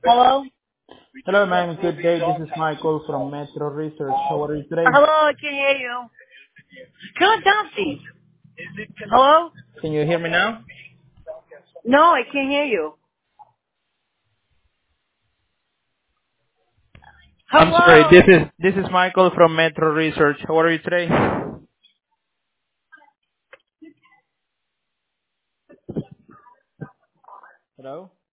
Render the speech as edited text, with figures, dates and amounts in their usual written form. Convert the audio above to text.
Hello? Hello, ma'am. Good day. This is Michael from Metro Research. How are you today? Hello, I can hear you. Turn it down, Steve. Hello? Can you hear me now? No, I can't hear you. I'm sorry. Hello? This is Michael from Metro Research. How are you today? Hello?